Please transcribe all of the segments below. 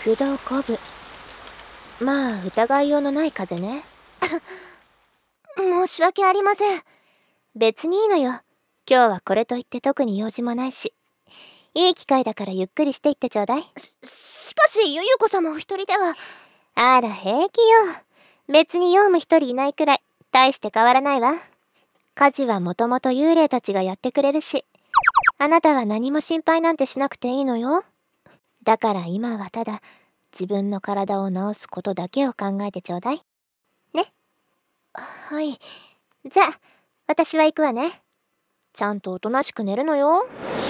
駆動五分。まあ疑いようのない風ね。 申し訳ありません。 別にいいのよ。今日はこれといって特に用事もないし、いい機会だからゆっくりしていってちょうだい。 しかしゆゆこ様お一人では。 あら平気よ。別にヨウム一人いないくらい大して変わらないわ。家事はもともと幽霊たちがやってくれるし、あなたは何も心配なんてしなくていいのよ。だから今はただ自分の体を治すことだけを考えてちょうだいね。 はい。 じゃあ私は行くわね。ちゃんとおとなしく寝るのよ。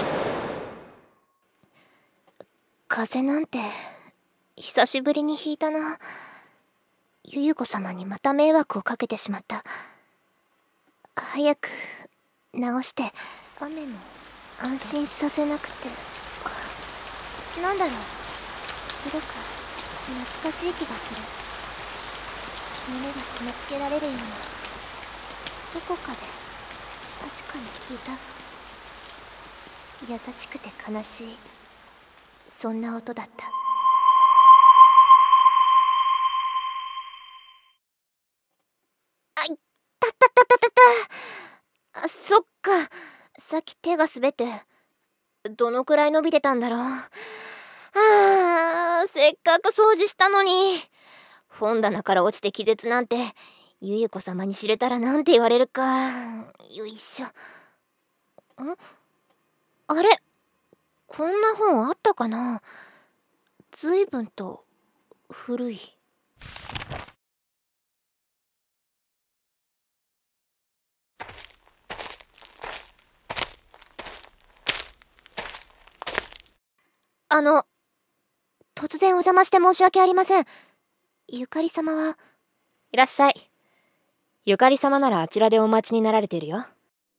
風邪なんて久しぶりにひいたな。ゆゆこ様にまた迷惑をかけてしまった。早く治して雨の安心させなくて。なんだろう、すごく懐かしい気がする。胸が締め付けられるような、どこかで確かに聞いた。優しくて悲しい、そんな音だった。あいたたたたたた。そっか、さっき手が滑って。どのくらい伸びてたんだろう。せっかく掃除したのに。本棚から落ちて気絶なんてゆゆこ様に知れたらなんて言われるか。よいしょ。あれ、こんな本あったかな。ずいぶんと古い。突然お邪魔して申し訳ありません。ゆかり様は。 いらっしゃい。ゆかり様ならあちらでお待ちになられているよ。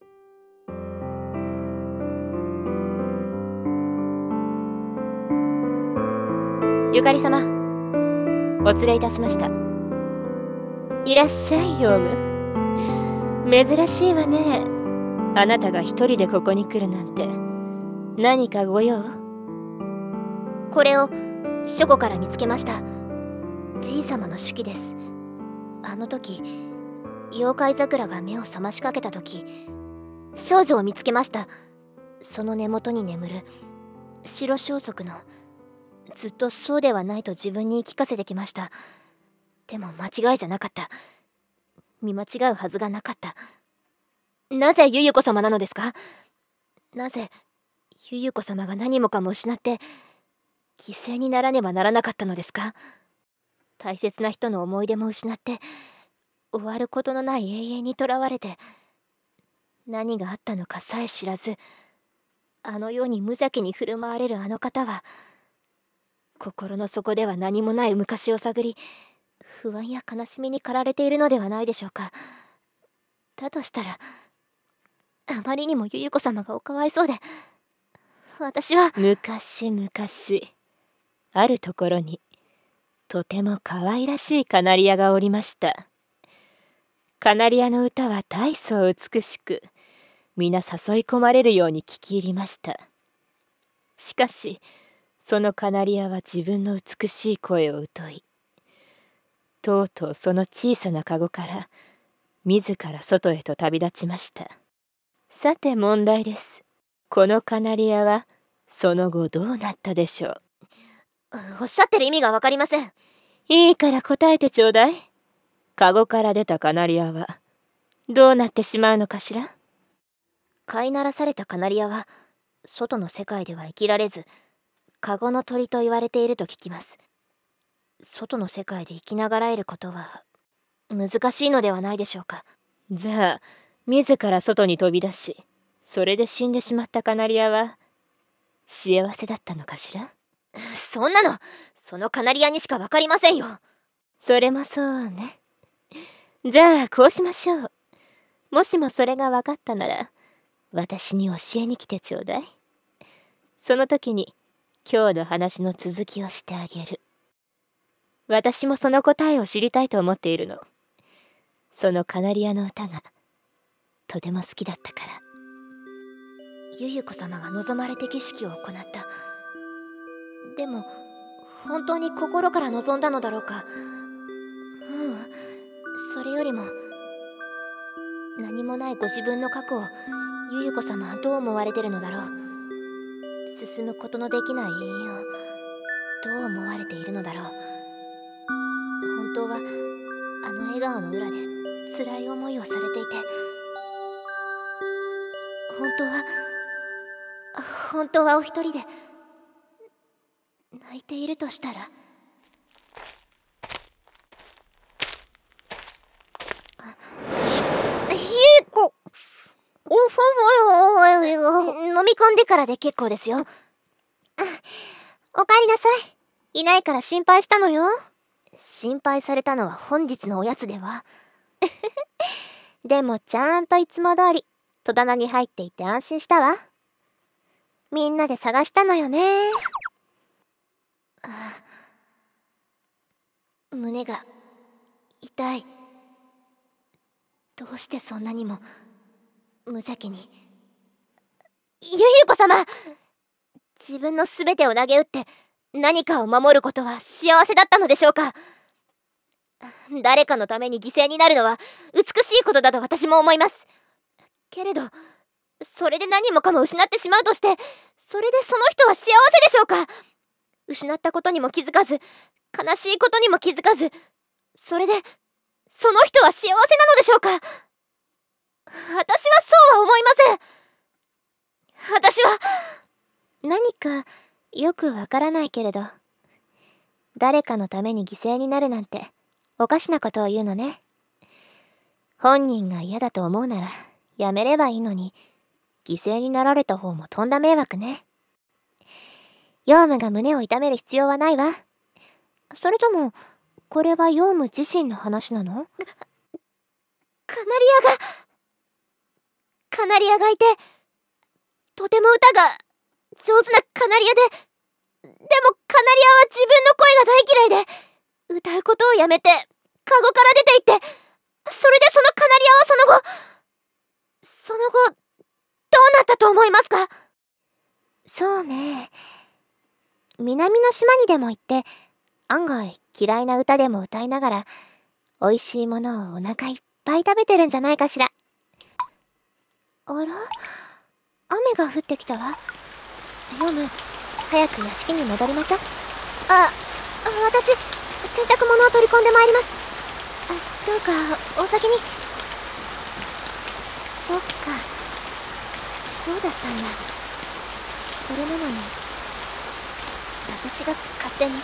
ゆかり様、お連れいたしました。いらっしゃいヨウム。珍しいわね。あなたが一人でここに来るなんて。何かご用？ これを書庫から見つけました。じいさまの手記です。あの時妖怪桜が目を覚ましかけた時、少女を見つけました。その根元に眠る白装束の。ずっとそうではないと自分に言い聞かせてきました。でも間違いじゃなかった。見間違うはずがなかった。なぜゆゆこ様なのですか？なぜゆゆこ様が何もかも失って犠牲にならねばならなかったのですか？大切な人の思い出も失って終わることのない永遠にとらわれて、何があったのかさえ知らず、あのように無邪気に振る舞われるあの方は、心の底では何もない昔を探り、不安や悲しみに駆られているのではないでしょうか。だとしたらあまりにもゆゆこ様がおかわいそうで、私は。 昔々あるところにとても可愛らしいカナリアがおりました。カナリアの歌は大層美しく、皆誘い込まれるように聞き入りました。しかしそのカナリアは自分の美しい声を疎い、とうとうその小さなカゴから自ら外へと旅立ちました。さて問題です。このカナリアはその後どうなったでしょう。 おっしゃってる意味がわかりません。 いいから答えてちょうだい。カゴから出たカナリアはどうなってしまうのかしら。 飼いならされたカナリアは外の世界では生きられず、カゴの鳥と言われていると聞きます。外の世界で生きながらえることは難しいのではないでしょうか。 じゃあ自ら外に飛び出し、それで死んでしまったカナリアは幸せだったのかしら。 そんなのそのカナリアにしかわかりませんよ。 それもそうね。じゃあこうしましょう。もしもそれが分かったなら私に教えに来てちょうだい。その時に今日の話の続きをしてあげる。私もその答えを知りたいと思っているの。そのカナリアの歌がとても好きだったから。 ゆゆこ様が望まれて儀式を行った。でも本当に心から望んだのだろうか。それよりも何もないご自分の過去をゆゆこ様はどう思われてるのだろう。進むことのできない永遠をどう思われているのだろう。本当はあの笑顔の裏で辛い思いをされていて、本当はお一人で泣いているとしたら。飲み込んでからで結構ですよ。おかえりなさい。いないから心配したのよ。心配されたのは本日のおやつでは。でもちゃんといつも通り戸棚に入っていて安心したわ。みんなで探したのよね。胸が痛い。どうしてそんなにも無邪気に。ゆゆこ様、自分の全てを投げ打って何かを守ることは幸せだったのでしょうか。誰かのために犠牲になるのは美しいことだと私も思います。けれどそれで何もかも失ってしまうとして、それでその人は幸せでしょうか。失ったことにも気づかず、悲しいことにも気づかず、それでその人は幸せなのでしょうか。私はそうは思いません。私は何かよくわからないけれど、誰かのために犠牲になるなんておかしなことを言うのね。本人が嫌だと思うならやめればいいのに、犠牲になられた方もとんだ迷惑ね。ヨウムが胸を痛める必要はないわ。それともこれはヨウム自身の話なの？カナリアがいて、とても歌が上手なカナリアで、でもカナリアは自分の声が大嫌いで、歌うことをやめてカゴから出て行って、それでそのカナリアはその後どうなったと思いますか？そうね、南の島にでも行って案外嫌いな歌でも歌いながら美味しいものをお腹いっぱい食べてるんじゃないかしら。あら、雨が降ってきたわ。ヨウム、早く屋敷に戻りましょう。私、洗濯物を取り込んでまいります。どうかお先に。そっか、そうだったんだ。それなのに私が勝手に、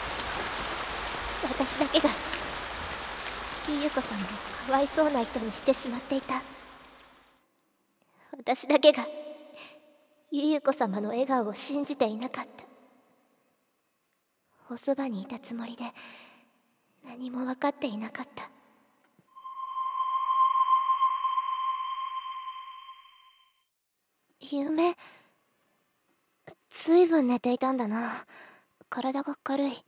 私だけがゆゆこさんをかわいそうな人にしてしまっていた。私だけがゆゆこ様の笑顔を信じていなかった。おそばにいたつもりで何も分かっていなかった。夢、ずいぶん寝ていたんだな。体が軽い。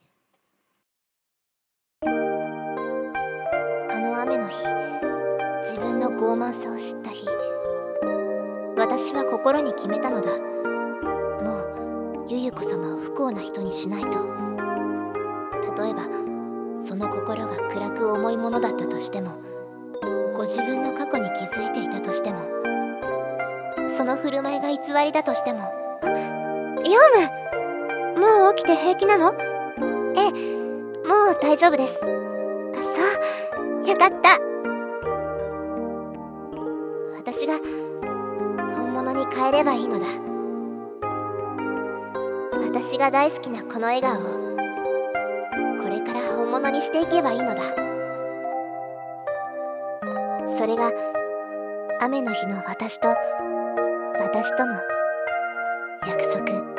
あの雨の日、自分の傲慢さを知った日、私は心に決めたのだ。もうゆゆこ様を不幸な人にしないと。例えばその心が暗く重いものだったとしても、ご自分の過去に気づいていたとしても、その振る舞いが偽りだとしても。ヨウム、もう起きて平気なの？ええ、もう大丈夫です。そう、よかった。私が本物に変えればいいのだ。私が大好きなこの笑顔をこれから本物にしていけばいいのだ。それが雨の日の私との約束。